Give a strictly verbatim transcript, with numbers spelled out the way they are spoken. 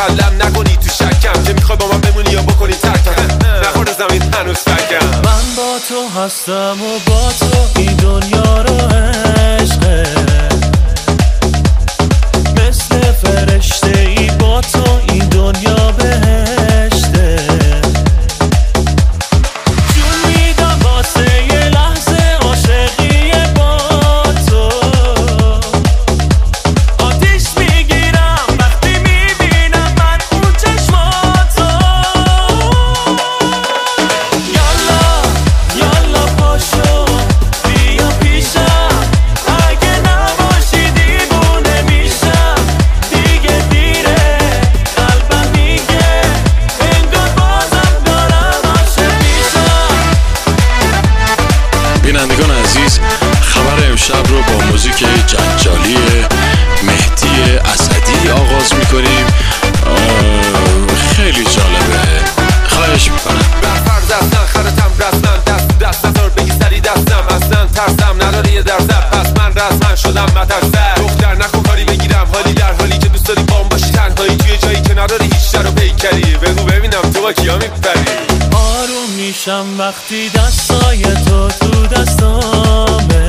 مسلم نکنی تو شکم که میخوای با من بمونی یا بکنی ترکم نخورده زمین هنوز فکم من با تو هستم و با تو این دنیا رو عشقه مثل فرشته ای با تو این دنیا بهشته جون میدم واسه یه لحظه عاشقی با تو آتیش میگیرم وقتی میبینم من اون چشماتو یالا یالا پاشو بیا پیشم اگه نباشی دیوونه میشم دیگه دیره قلبم میگه انگار بازم دارم عاشق میشم. بینندگان عزیز خبر امشب رو با موزیک جنجالی مهدی اسدی آغاز میکنیم. خیلی جالبه، خواهش میکنم. برفر دستن خرتم رسمن دست دست نزار بگی سری دستم اصلا ترسم نداره یه درصد پس من رسمن شدم مترسر دختر نکن کاری بگیرم حالی در حالی که دوست داری بام باشی تنهایی توی جایی که نداری هیچ در رو پیکری بگو ببینم تو با کیا میپری. آروم میشم وقتی دستای تو تو دستامه